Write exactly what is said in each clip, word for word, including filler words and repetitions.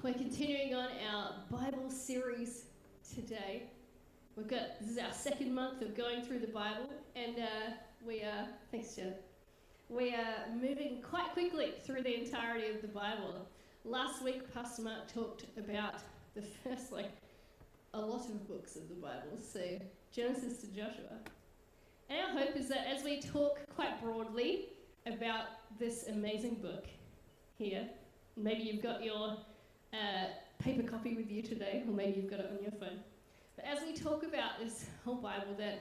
we're continuing on our Bible series today. We've got, this is our second month of going through the Bible, and uh, we are, thanks Jen, we are moving quite quickly through the entirety of the Bible. Last week, Pastor Mark talked about the first, like, a lot of books of the Bible, so Genesis to Joshua. And our hope is that as we talk quite broadly about this amazing book here, maybe you've got your uh, paper copy with you today, or maybe you've got it on your phone. But as we talk about this whole Bible, that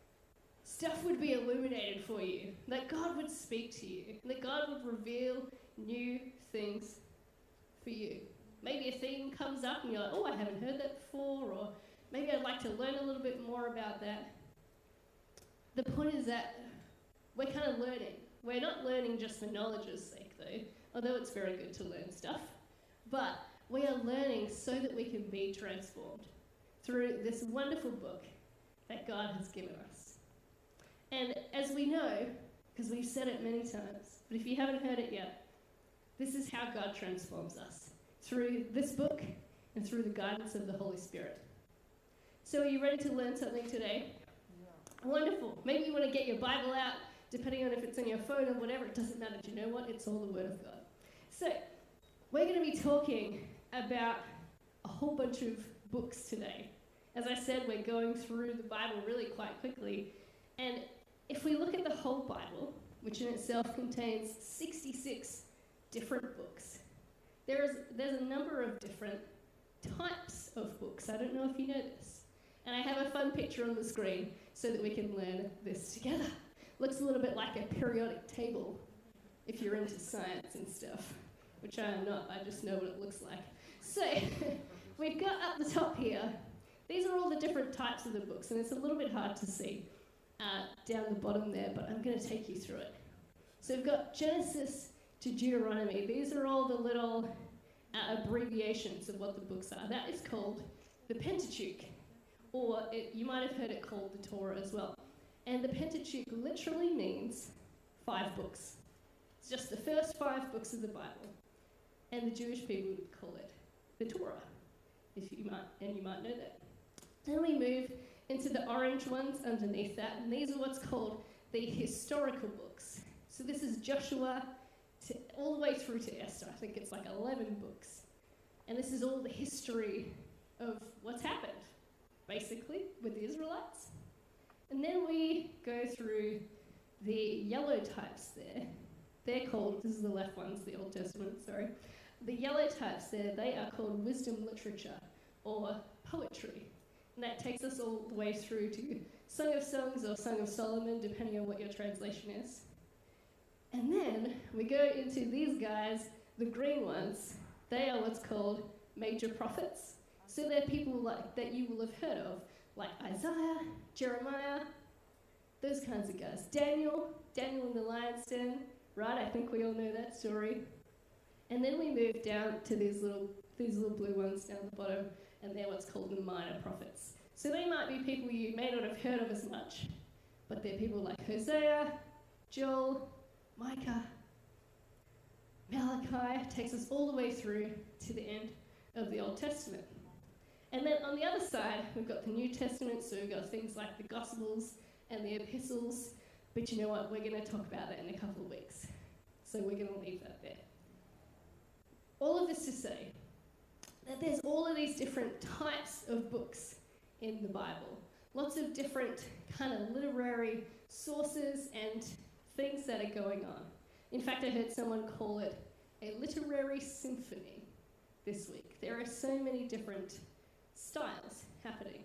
stuff would be illuminated for you, that God would speak to you, that God would reveal new things for you. Maybe a theme comes up and you're like, oh, I haven't heard that before, or maybe I'd like to learn a little bit more about that. The point is that we're kind of learning. We're not learning just for knowledge's sake, though, although it's very good to learn stuff. But we are learning so that we can be transformed through this wonderful book that God has given us. And as we know, because we've said it many times, but if you haven't heard it yet, this is how God transforms us, through this book and through the guidance of the Holy Spirit. So are you ready to learn something today? Yeah. Wonderful. Maybe you want to get your Bible out, depending on if it's on your phone or whatever. It doesn't matter. Do you know what? It's all the Word of God. So we're going to be talking about a whole bunch of books today. As I said, we're going through the Bible really quite quickly. And if we look at the whole Bible, which in itself contains sixty-six different books, there is, there's a number of different types of books. I don't know if you know this. And I have a fun picture on the screen so that we can learn this together. Looks a little bit like a periodic table if you're into science and stuff, which I am not. I just know what it looks like. So we've got up the top here, these are all the different types of the books, and it's a little bit hard to see uh, down the bottom there, but I'm going to take you through it. So we've got Genesis to Deuteronomy. These are all the little uh, abbreviations of what the books are. That is called the Pentateuch, or it, you might have heard it called the Torah as well. And the Pentateuch literally means five books. It's just the first five books of the Bible. And the Jewish people would call it the Torah, if you might, and you might know that. Then we move into the orange ones underneath that, and these are what's called the historical books. So this is Joshua to, all the way through to Esther. I think it's like eleven books. And this is all the history of what's happened, basically, with the Israelites. And then we go through the yellow types there. They're called, this is the left ones, the Old Testament, sorry. The yellow types there, they are called wisdom literature or poetry. And that takes us all the way through to Song of Songs or Song of Solomon, depending on what your translation is. And then we go into these guys, the green ones. They are what's called major prophets. So they're people like that you will have heard of, like Isaiah, Jeremiah, those kinds of guys. Daniel, Daniel in the lion's den, right? I think we all know that story. And then we move down to these little these little blue ones down the bottom, and they're what's called the minor prophets. So they might be people you may not have heard of as much, but they're people like Hosea, Joel, Micah, Malachi. Takes us all the way through to the end of the Old Testament. And then on the other side, we've got the New Testament, so we've got things like the Gospels and the Epistles, but you know what, we're going to talk about that in a couple of weeks. So we're going to leave that there. All of this to say that there's all of these different types of books in the Bible. Lots of different kind of literary sources and things that are going on. In fact, I heard someone call it a literary symphony this week. There are so many different styles happening.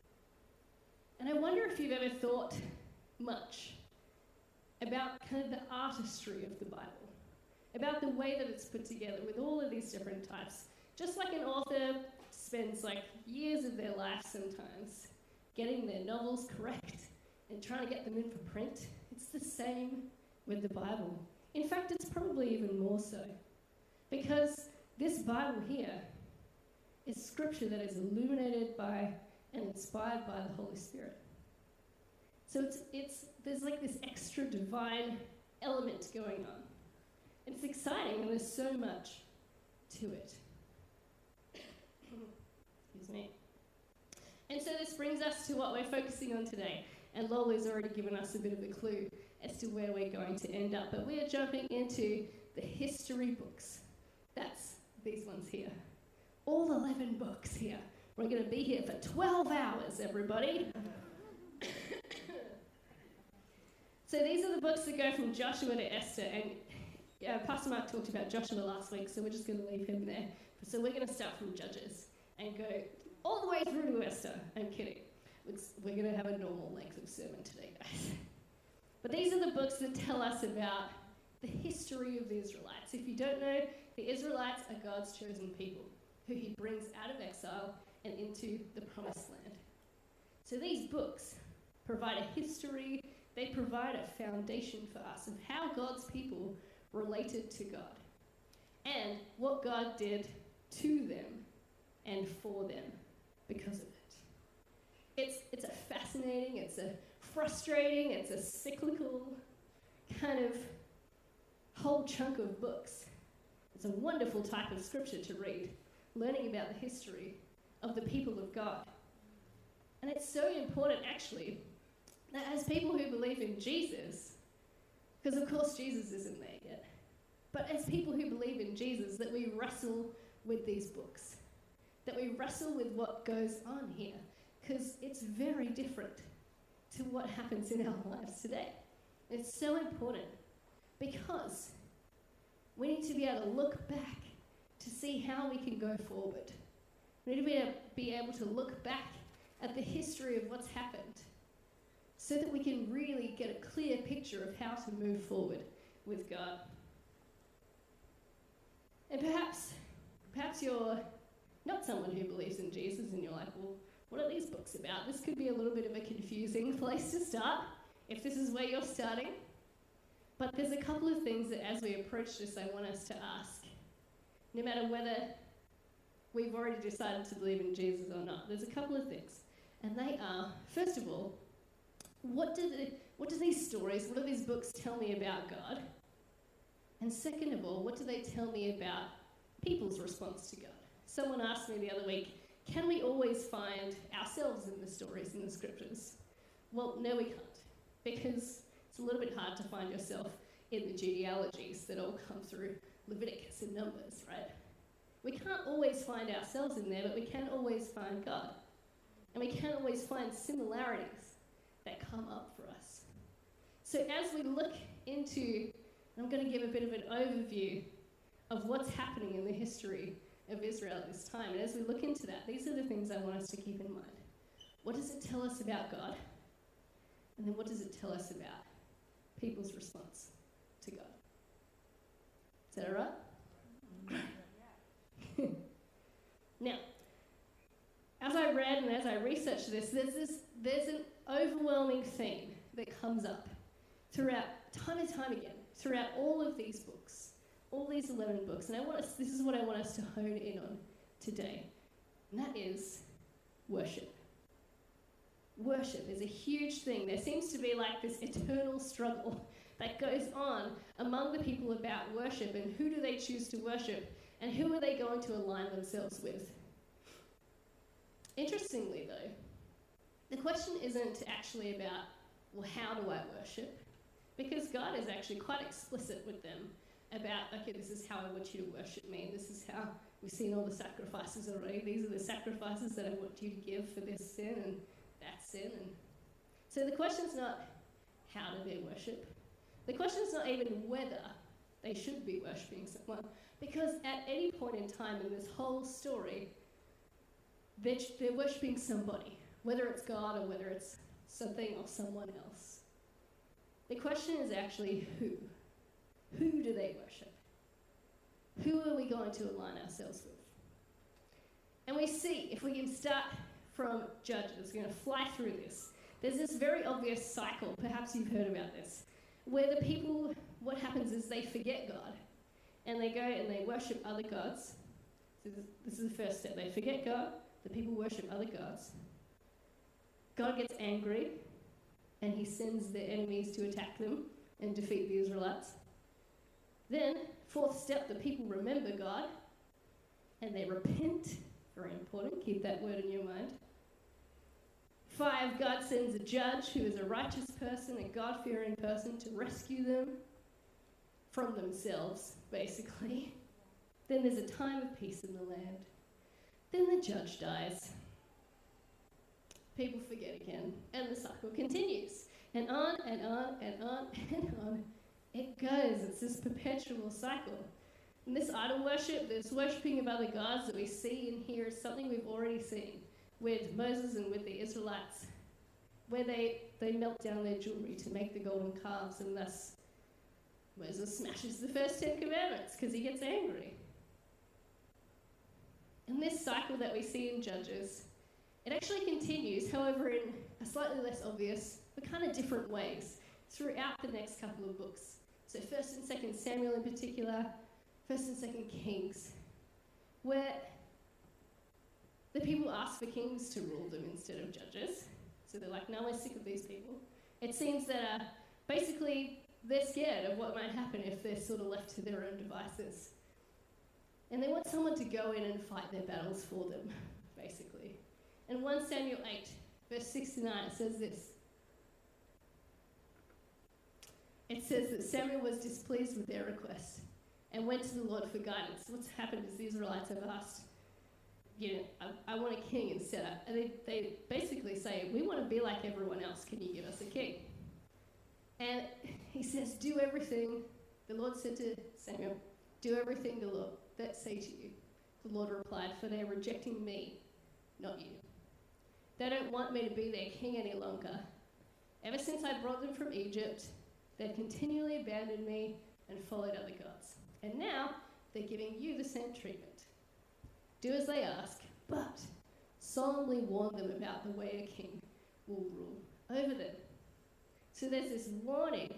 And I wonder if you've ever thought much about kind of the artistry of the Bible, about the way that it's put together with all of these different types. Just like an author spends like years of their life sometimes getting their novels correct and trying to get them in for print, it's the same with the Bible. In fact, it's probably even more so, because this Bible here is scripture that is illuminated by and inspired by the Holy Spirit. So it's it's there's like this extra divine element going on. It's exciting, and there's so much to it. And so this brings us to what we're focusing on today. And Lola's already given us a bit of a clue as to where we're going to end up. But we are jumping into the history books. That's these ones here. All eleven books here. We're going to be here for twelve hours, everybody. So these are the books that go from Joshua to Esther. And uh, Pastor Mark talked about Joshua last week, so we're just going to leave him there. So we're going to start from Judges and go all the way through to Esther. I'm kidding. It's, we're going to have a normal length of sermon today, guys. But these are the books that tell us about the history of the Israelites. If you don't know, the Israelites are God's chosen people who he brings out of exile and into the promised land. So these books provide a history, they provide a foundation for us of how God's people related to God and what God did to them and for them because of it. It's, it's a fascinating, it's a frustrating, it's a cyclical kind of whole chunk of books. It's a wonderful type of scripture to read, learning about the history of the people of God. And it's so important, actually, that as people who believe in Jesus, because of course Jesus isn't there yet, but as people who believe in Jesus, that we wrestle with these books, that we wrestle with what goes on here, because it's very different to what happens in our lives today. It's so important because we need to be able to look back to see how we can go forward. We need to be able, be able to look back at the history of what's happened so that we can really get a clear picture of how to move forward with God. And perhaps, perhaps you're not someone who believes in Jesus and you're like, well, what are these books about? This could be a little bit of a confusing place to start, if this is where you're starting. But there's a couple of things that as we approach this, I want us to ask. No matter whether we've already decided to believe in Jesus or not, there's a couple of things. And they are, first of all, what do, the, what do these stories, what do these books tell me about God? And second of all, what do they tell me about people's response to God? Someone asked me the other week, can we always find ourselves in the stories in the scriptures? Well, no, we can't, because it's a little bit hard to find yourself in the genealogies that all come through Leviticus and Numbers, right? We can't always find ourselves in there, but we can always find God. And we can always find similarities that come up for us. So as we look into, I'm going to give a bit of an overview of what's happening in the history of Israel at this time. And as we look into that, these are the things I want us to keep in mind. What does it tell us about God? And then what does it tell us about people's response to God? Is that all right? Now, as I read and as I researched this, there's this, there's an overwhelming theme that comes up throughout, time and time again, throughout all of these books. All these eleven books, and I want us, this is what I want us to hone in on today, and that is worship. Worship is a huge thing. There seems to be like this eternal struggle that goes on among the people about worship, and who do they choose to worship, and who are they going to align themselves with? Interestingly though, the question isn't actually about, well, how do I worship? Because God is actually quite explicit with them about, okay, this is how I want you to worship me, and this is how, we've seen all the sacrifices already, these are the sacrifices that I want you to give for this sin and that sin. And so the question's not how do they worship, the question's not even whether they should be worshipping someone, because at any point in time in this whole story, they're, they're worshipping somebody, whether it's God or whether it's something or someone else. The question is actually who. Who do they worship? Who are we going to align ourselves with? And we see, if we can start from Judges, we're going to fly through this. There's this very obvious cycle, perhaps you've heard about this, where the people, what happens is they forget God, and they go and they worship other gods. So this is the first step. They forget God, the people worship other gods. God gets angry, and he sends their enemies to attack them and defeat the Israelites. Then, fourth step, the people remember God, and they repent. Very important, keep that word in your mind. Five, God sends a judge who is a righteous person, a God-fearing person, to rescue them from themselves, basically. Then there's a time of peace in the land. Then the judge dies. People forget again, and the cycle continues. And on and on and on and on it goes. It's this perpetual cycle. And this idol worship, this worshipping of other gods that we see and hear is something we've already seen with Moses and with the Israelites, where they, they melt down their jewelry to make the golden calves, and thus Moses smashes the first Ten Commandments because he gets angry. And this cycle that we see in Judges, it actually continues, however, in a slightly less obvious, but kind of different ways throughout the next couple of books. So First and Second Samuel in particular, First and Second Kings, where the people ask for kings to rule them instead of judges. So they're like, no, we're sick of these people. It seems that uh, basically they're scared of what might happen if they're sort of left to their own devices. And they want someone to go in and fight their battles for them, basically. In First Samuel eight, verse six to nine, it says this. It says that Samuel was displeased with their request and went to the Lord for guidance. What's happened is the Israelites have asked, you know, I, I want a king instead of, and they, they basically say, we want to be like everyone else, can you give us a king? And he says, do everything, the Lord said to Samuel, do everything the Lord that say to you. The Lord replied, for they are rejecting me, not you. They don't want me to be their king any longer. Ever since I brought them from Egypt, they've continually abandoned me and followed other gods. And now they're giving you the same treatment. Do as they ask, but solemnly warn them about the way a king will rule over them. So there's this warning.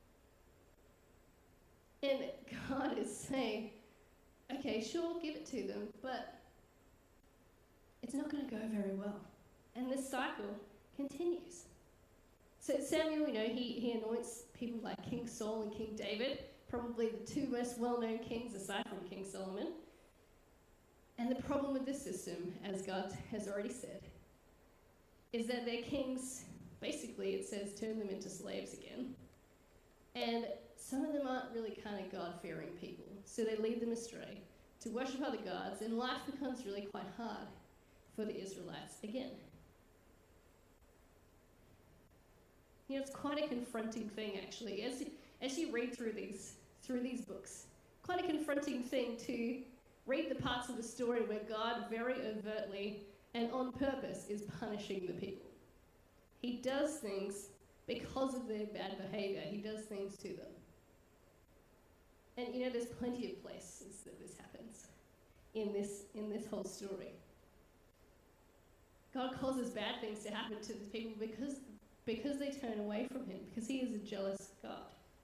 And God is saying, okay, sure, give it to them, but it's not going to go very well. And this cycle continues. So Samuel, you know, he, he anoints people like King Saul and King David, probably the two most well-known kings aside from King Solomon. And the problem with this system, as God has already said, is that their kings, basically it says, turn them into slaves again. And some of them aren't really kind of God-fearing people, so they lead them astray to worship other gods, and life becomes really quite hard for the Israelites again. You know, it's quite a confronting thing, actually, as you, as you read through these through these books. Quite a confronting thing to read the parts of the story where God very overtly and on purpose is punishing the people. He does things because of their bad behavior. He does things to them. And you know, there's plenty of places that this happens in this in this whole story. God causes bad things to happen to the people because because they turn away from him, because he is a jealous God.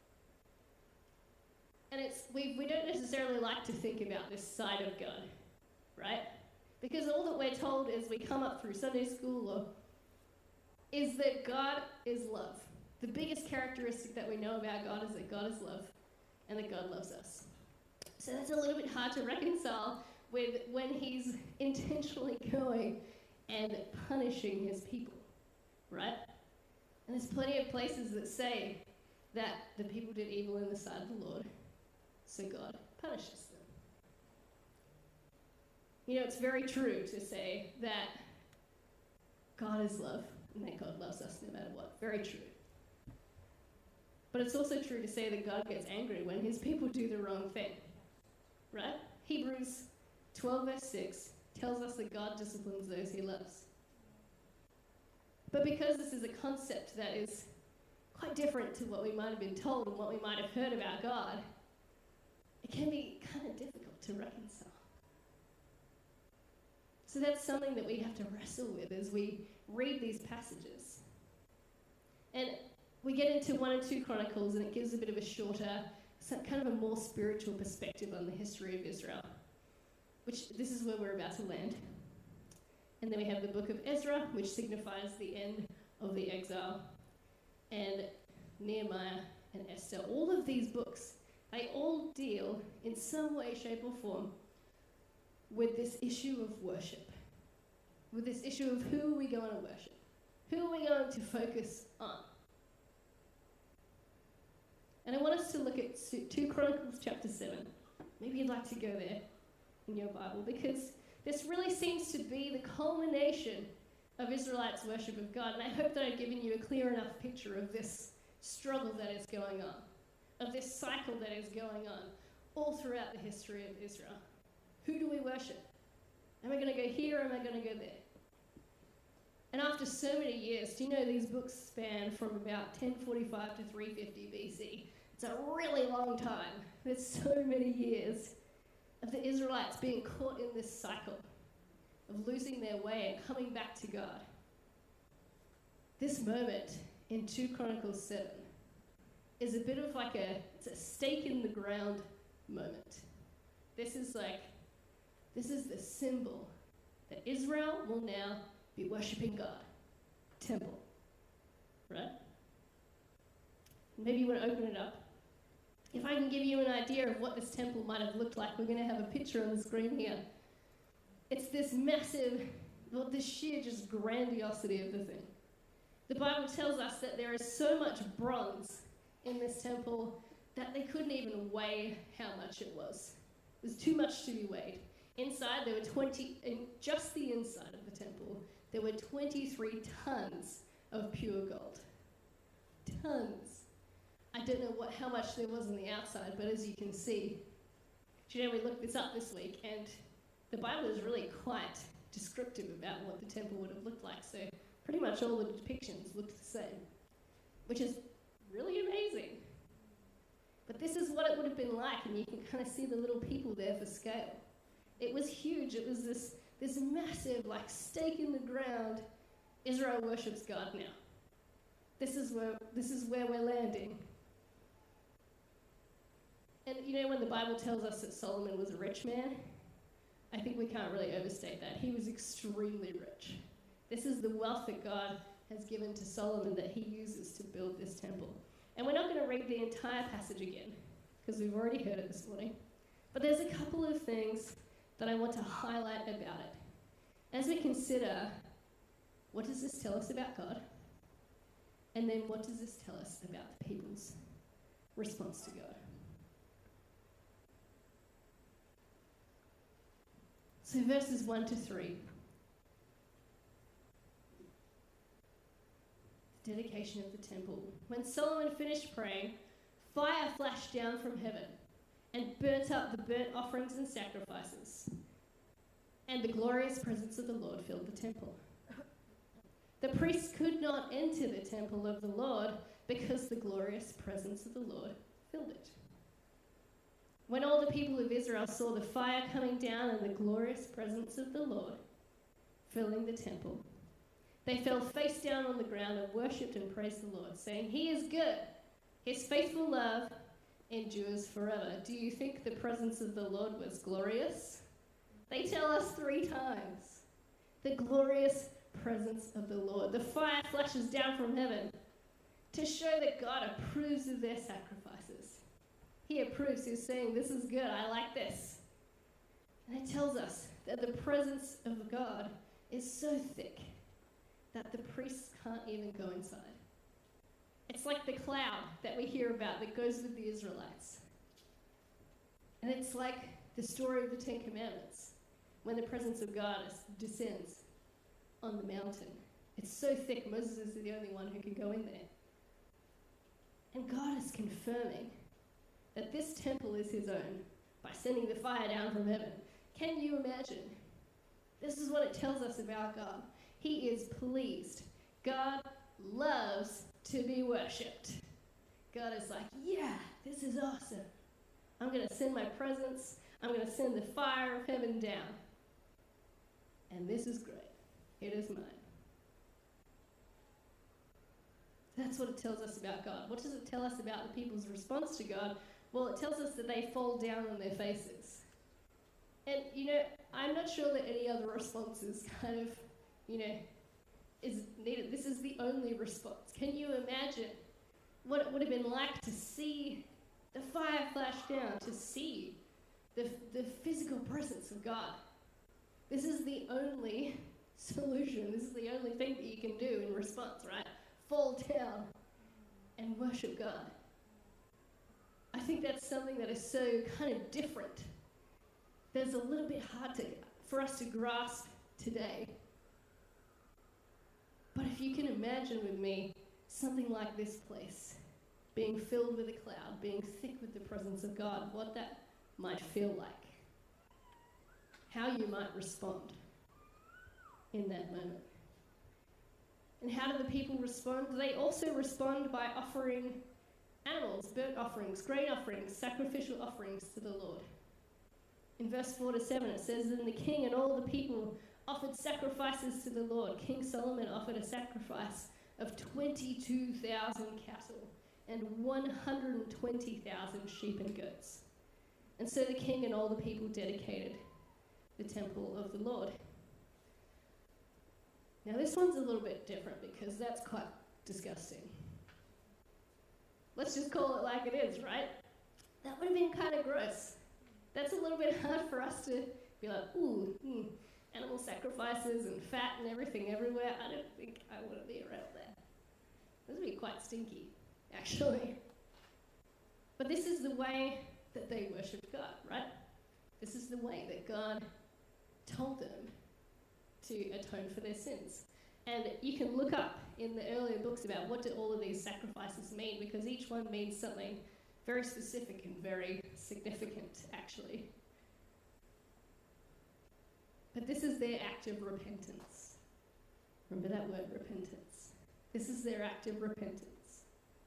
And it's we, we don't necessarily like to think about this side of God, right? Because all that we're told as we come up through Sunday school or, is that God is love. The biggest characteristic that we know about God is that God is love and that God loves us. So that's a little bit hard to reconcile with when he's intentionally going and punishing his people, right? And there's plenty of places that say that the people did evil in the sight of the Lord, so God punishes them. You know, it's very true to say that God is love and that God loves us no matter what. Very true. But it's also true to say that God gets angry when his people do the wrong thing, right? Hebrews twelve verse six tells us that God disciplines those he loves. But because this is a concept that is quite different to what we might have been told and what we might have heard about God, it can be kind of difficult to reconcile. So that's something that we have to wrestle with as we read these passages. And we get into one and two Chronicles, and it gives a bit of a shorter, some kind of a more spiritual perspective on the history of Israel, which this is where we're about to land. And then we have the book of Ezra, which signifies the end of the exile, and Nehemiah and Esther. All of these books, they all deal in some way, shape, or form with this issue of worship, with this issue of who are we going to worship. Who are we going to focus on? And I want us to look at two Chronicles chapter seven. Maybe you'd like to go there in your Bible, because this really seems to be the culmination of Israelites' worship of God. And I hope that I've given you a clear enough picture of this struggle that is going on, of this cycle that is going on all throughout the history of Israel. Who do we worship? Am I going to go here or am I going to go there? And after so many years, do you know these books span from about ten forty-five to three fifty B C? It's a really long time. There's so many years of the Israelites being caught in this cycle of losing their way and coming back to God. This moment in two Chronicles seven is a bit of like a, it's a stake in the ground moment. This is like, this is the symbol that Israel will now be worshipping God. Temple. Right? Maybe you want to open it up. If I can give you an idea of what this temple might have looked like, we're going to have a picture on the screen here. It's this massive, well, this sheer just grandiosity of the thing. The Bible tells us that there is so much bronze in this temple that they couldn't even weigh how much it was. It was too much to be weighed. Inside, there were twenty, in just the inside of the temple, there were twenty-three tons of pure gold. Tons. I don't know what how much there was on the outside, but as you can see, do you know, we looked this up this week, and the Bible is really quite descriptive about what the temple would have looked like. So pretty much all the depictions looked the same, which is really amazing. But this is what it would have been like, and you can kind of see the little people there for scale. It was huge. It was this, this massive, like, stake in the ground. Israel worships God now. This is where, this is where we're landing. And you know, when the Bible tells us that Solomon was a rich man, I think we can't really overstate that. He was extremely rich. This is the wealth that God has given to Solomon that he uses to build this temple. And we're not going to read the entire passage again, because we've already heard it this morning. But there's a couple of things that I want to highlight about it. As we consider, what does this tell us about God? And then what does this tell us about the people's response to God? So verses one to three. Dedication of the temple. When Solomon finished praying, fire flashed down from heaven and burnt up the burnt offerings and sacrifices. And the glorious presence of the Lord filled the temple. The priests could not enter the temple of the Lord because the glorious presence of the Lord filled it. When all the people of Israel saw the fire coming down and the glorious presence of the Lord filling the temple, they fell face down on the ground and worshipped and praised the Lord, saying, "He is good. His faithful love endures forever." Do you think the presence of the Lord was glorious? They tell us three times. The glorious presence of the Lord. The fire flashes down from heaven to show that God approves of their sacrifices. He approves. He's saying, this is good. I like this. And it tells us that the presence of God is so thick that the priests can't even go inside. It's like the cloud that we hear about that goes with the Israelites. And it's like the story of the Ten Commandments, when the presence of God is, descends on the mountain. It's so thick, Moses is the only one who can go in there. And God is confirming that this temple is his own by sending the fire down from heaven. Can you imagine? This is what it tells us about God. He is pleased. God loves to be worshipped. God is like, yeah, this is awesome. I'm going to send my presence. I'm going to send the fire of heaven down. And this is great. It is mine. That's what it tells us about God. What does it tell us about the people's response to God? Well, it tells us that they fall down on their faces. And, you know, I'm not sure that any other response is kind of, you know, is needed. This is the only response. Can you imagine what it would have been like to see the fire flash down, to see the, the physical presence of God? This is the only solution. This is the only thing that you can do in response, right? Fall down and worship God. I think that's something that is so kind of different. That's a little bit hard to, for us to grasp today. But if you can imagine with me something like this place, being filled with a cloud, being thick with the presence of God, what that might feel like, how you might respond in that moment. And how do the people respond? They also respond by offering animals, burnt offerings, grain offerings, sacrificial offerings to the Lord. In verse four to seven it says, "Then the king and all the people offered sacrifices to the Lord. King Solomon offered a sacrifice of twenty-two thousand cattle and one hundred twenty thousand sheep and goats. And so the king and all the people dedicated the temple of the Lord." Now this one's a little bit different because that's quite disgusting. Let's just call it like it is, right? That would have been kind of gross. That's a little bit hard for us to be like, ooh, hmm, animal sacrifices and fat and everything everywhere. I don't think I want to be around that. This would be quite stinky, actually. But this is the way that they worshipped God, right? This is the way that God told them to atone for their sins. And you can look up in the earlier books about what do all of these sacrifices mean, because each one means something very specific and very significant, actually. But this is their act of repentance. Remember that word, repentance. This is their act of repentance.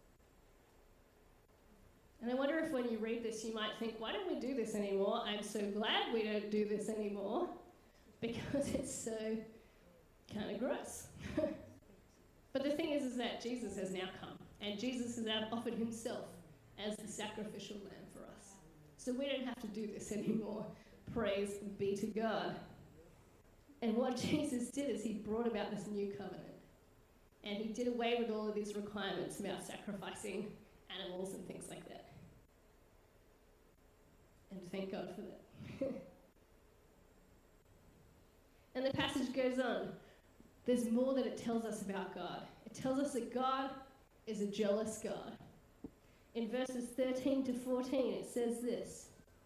And I wonder if when you read this, you might think, why don't we do this anymore? I'm so glad we don't do this anymore, because it's so kind of gross. But the thing is, is that Jesus has now come, and Jesus has now offered himself as the sacrificial lamb for us. So we don't have to do this anymore. Praise be to God. And what Jesus did is he brought about this new covenant. And he did away with all of these requirements about sacrificing animals and things like that. And thank God for that. And the passage goes on. There's more that it tells us about God. It tells us that God is a jealous God. In verses thirteen to fourteen, it says this: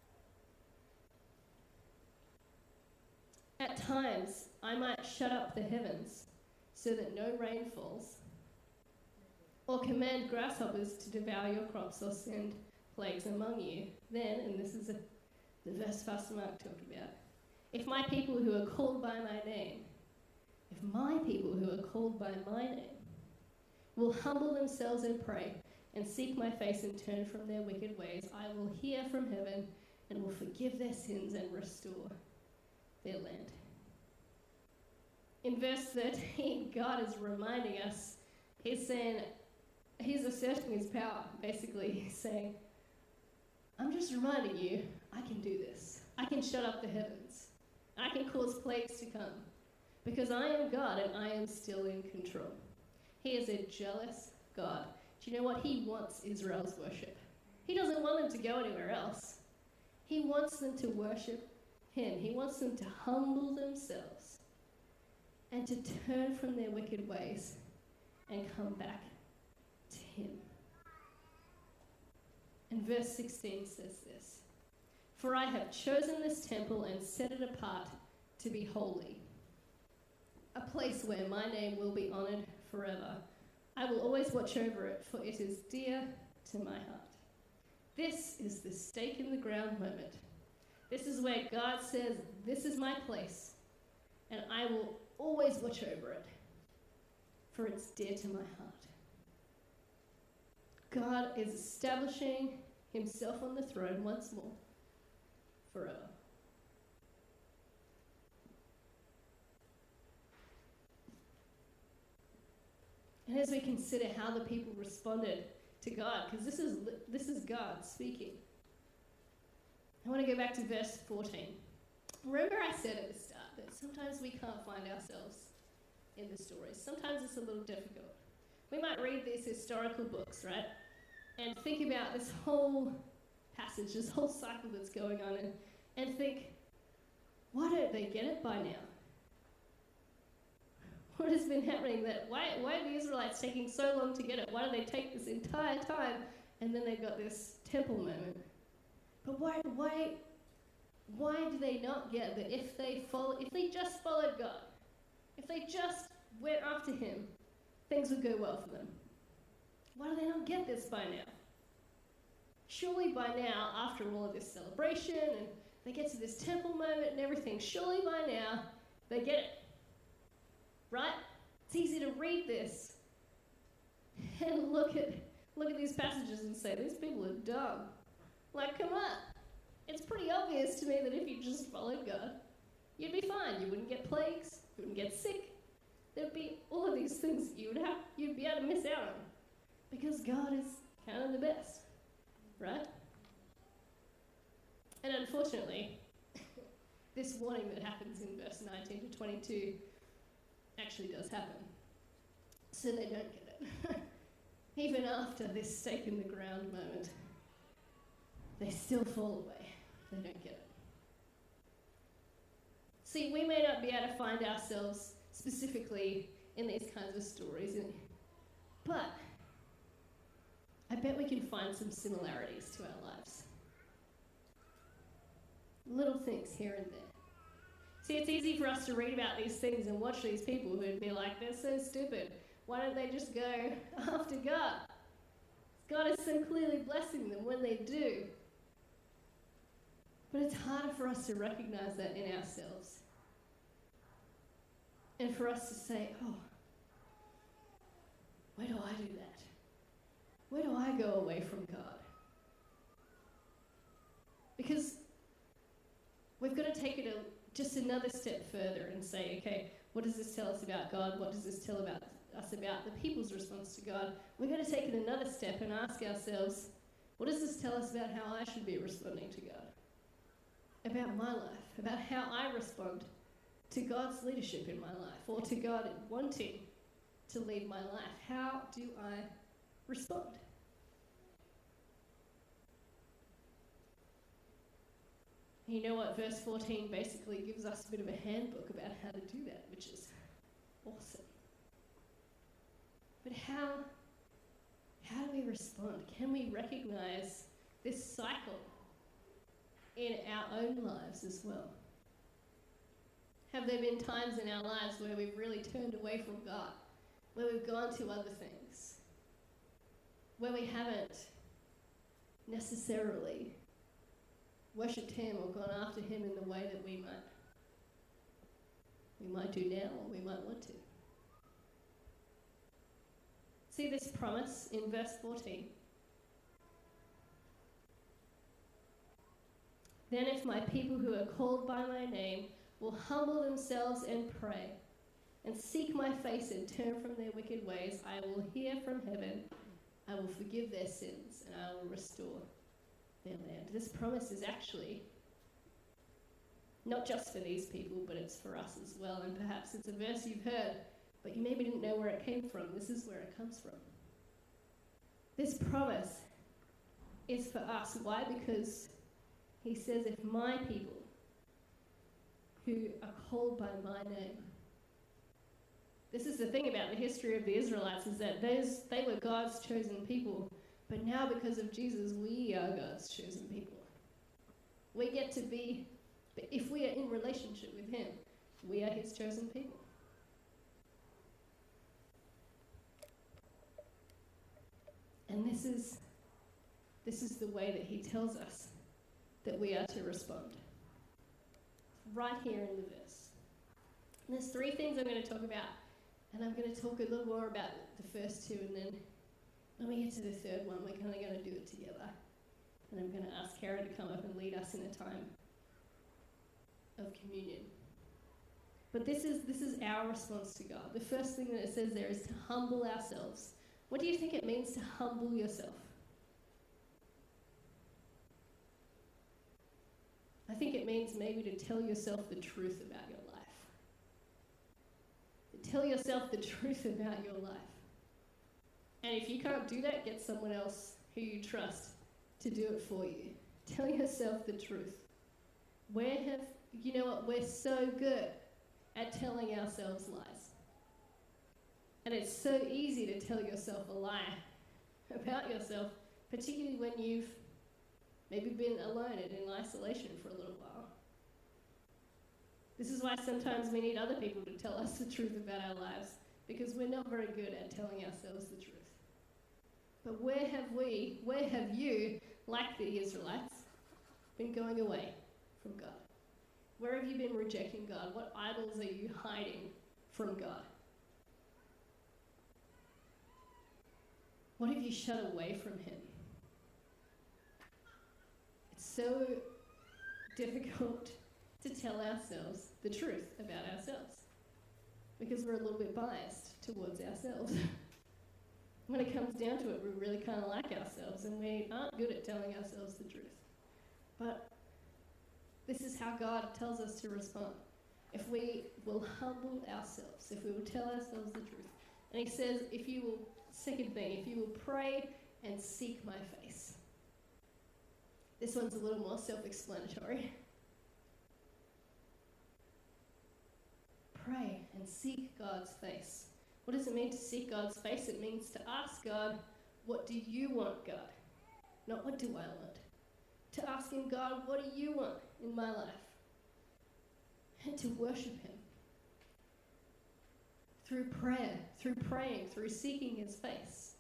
"At times I might shut up the heavens so that no rain falls, or command grasshoppers to devour your crops, or send plagues among you. Then," and this is a, the verse Pastor Mark talked about, "if my people who are called by my name, if my people who are called by my name will humble themselves and pray and seek my face and turn from their wicked ways, I will hear from heaven and will forgive their sins and restore their land." In verse thirteen, God is reminding us, he's saying, he's asserting his power, basically. He's saying, I'm just reminding you, I can do this. I can shut up the heavens. I can cause plagues to come, because I am God and I am still in control. He is a jealous God. Do you know what? He wants Israel's worship. He doesn't want them to go anywhere else. He wants them to worship him. He wants them to humble themselves and to turn from their wicked ways and come back to him. And verse sixteen says this: "For I have chosen this temple and set it apart to be holy, a place where my name will be honored forever. I will always watch over it, for it is dear to my heart." This is the stake in the ground moment. This is where God says, this is my place, and I will always watch over it, for it's dear to my heart. God is establishing himself on the throne once more, forever. And as we consider how the people responded to God, because this is this is God speaking, I want to go back to verse fourteen. Remember I said at the start that sometimes we can't find ourselves in the stories. Sometimes it's a little difficult. We might read these historical books, right, and think about this whole passage, this whole cycle that's going on, and, and think, why don't they get it by now? what has been happening? That why, why are the Israelites taking so long to get it? Why do they take this entire time? And then they've got this temple moment. But why, why, why do they not get that if they follow, if they just followed God, if they just went after Him, things would go well for them? Why do they not get this by now? Surely by now, after all of this celebration, and they get to this temple moment and everything, surely by now, they get it. Right? It's easy to read this and look at look at these passages and say, these people are dumb. Like, come on. It's pretty obvious to me that if you just followed God, you'd be fine. You wouldn't get plagues, you wouldn't get sick. There'd be all of these things you would have you'd be able to miss out on. Because God is kind of the best. Right? And unfortunately, this warning that happens in verse nineteen to twenty-two actually does happen. So they don't get it. Even after this stake in the ground moment, they still fall away. They don't get it. See, we may not be able to find ourselves specifically in these kinds of stories, but I bet we can find some similarities to our lives. Little things here and there. See, it's easy for us to read about these things and watch these people who would be like, they're so stupid. Why don't they just go after God? God is so clearly blessing them when they do. But it's harder for us to recognize that in ourselves. And for us to say, oh, where do I do that? Where do I go away from God? Because we've got to take it a, just another step further and say, okay, what does this tell us about God? What does this tell about us about the people's response to God? We've got to take it another step and ask ourselves, what does this tell us about how I should be responding to God? About my life, about how I respond to God's leadership in my life, or to God wanting to lead my life. How do I respond? You know what? Verse fourteen basically gives us a bit of a handbook about how to do that, which is awesome. But how, how do we respond? Can we recognize this cycle in our own lives as well? Have there been times in our lives where we've really turned away from God, where we've gone to other things, where we haven't necessarily worshipped Him or gone after Him in the way that we might, we might do now or we might want to? See this promise in verse fourteen. Then if my people who are called by my name will humble themselves and pray and seek my face and turn from their wicked ways, I will hear from heaven, I will forgive their sins, and I will restore their land. This promise is actually not just for these people, but it's for us as well. And perhaps it's a verse you've heard, but you maybe didn't know where it came from. This is where it comes from. This promise is for us. Why? Because He says, if my people who are called by my name. This is the thing about the history of the Israelites, is that those, they were God's chosen people, but now because of Jesus, we are God's chosen people. We get to be, if we are in relationship with Him, we are His chosen people. And this is, this is the way that He tells us that we are to respond. Right here in the verse. And there's three things I'm going to talk about, and I'm going to talk a little more about the first two, and then when we get to the third one, we're kind of going to do it together. And I'm going to ask Karen to come up and lead us in a time of communion. But this is this is our response to God. The first thing that it says there is to humble ourselves. What do you think it means to humble yourself? I think it means maybe to tell yourself the truth about your life. To tell yourself the truth about your life. And if you can't do that, get someone else who you trust to do it for you. Tell yourself the truth. Where have, you know what, we're so good at telling ourselves lies. And it's so easy to tell yourself a lie about yourself, particularly when you've maybe been alone and in isolation for a little while. This is why sometimes we need other people to tell us the truth about our lives, because we're not very good at telling ourselves the truth. But where have we, where have you, like the Israelites, been going away from God? Where have you been rejecting God? What idols are you hiding from God? What have you shut away from Him? It's so difficult to tell ourselves the truth about ourselves because we're a little bit biased towards ourselves. When it comes down to it, we really kind of like ourselves and we aren't good at telling ourselves the truth. But this is how God tells us to respond. If we will humble ourselves, if we will tell ourselves the truth. And He says, if you will, second thing, if you will pray and seek my face. This one's a little more self-explanatory. Pray and seek God's face. What does it mean to seek God's face? It means to ask God, what do you want, God? Not what do I want. To ask Him, God, what do you want in my life? And to worship Him. Through prayer, through praying, through seeking His face.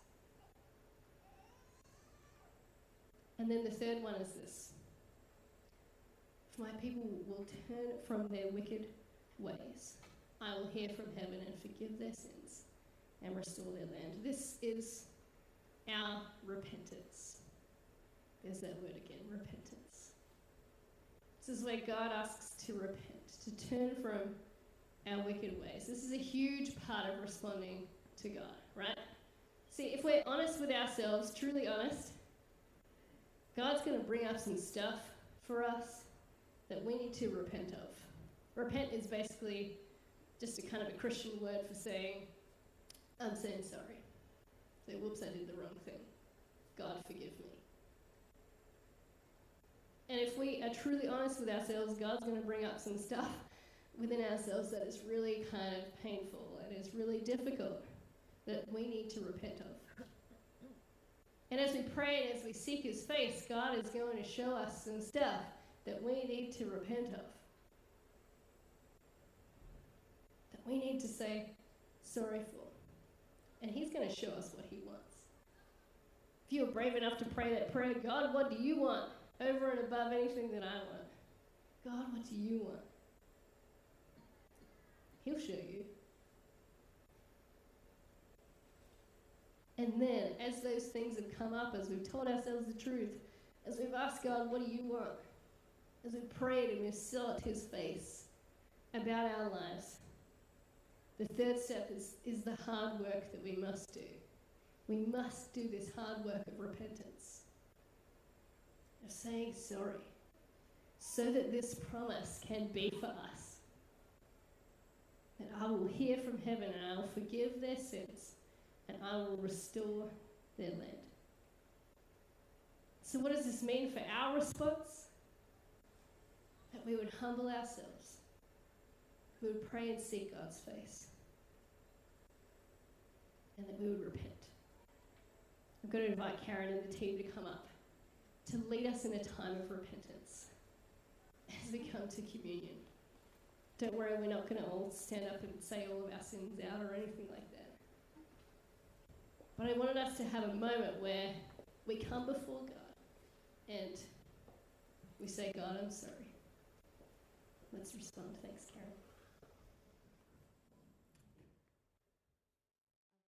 And then the third one is this. If my people will turn from their wicked ways, I will hear from heaven and forgive their sins and restore their land. This is our repentance. There's that word again, repentance. This is where God asks to repent, to turn from our wicked ways. This is a huge part of responding to God, right? See, if we're honest with ourselves, truly honest, God's going to bring up some stuff for us that we need to repent of. Repent is basically just a kind of a Christian word for saying, I'm saying sorry. Say, whoops, I did the wrong thing. God, forgive me. And if we are truly honest with ourselves, God's going to bring up some stuff within ourselves that is really kind of painful and is really difficult that we need to repent of. And as we pray and as we seek His face, God is going to show us some stuff that we need to repent of. That we need to say sorry for. And He's going to show us what He wants. If you are brave enough to pray that prayer, God, what do you want? Over and above anything that I want. God, what do you want? He'll show you. And then, as those things have come up, as we've told ourselves the truth, as we've asked God, what do you want? As we've prayed and we've sought His face about our lives, the third step is, is the hard work that we must do. We must do this hard work of repentance, of saying sorry, so that this promise can be for us. That I will hear from heaven and I will forgive their sins and I will restore their land. So what does this mean for our response? That we would humble ourselves. We would pray and seek God's face. And that we would repent. I'm going to invite Karen and the team to come up to lead us in a time of repentance as we come to communion. Don't worry, we're not going to all stand up and say all of our sins out or anything like that. But I wanted us to have a moment where we come before God and we say, God, I'm sorry. Let's respond. Thanks, Karen.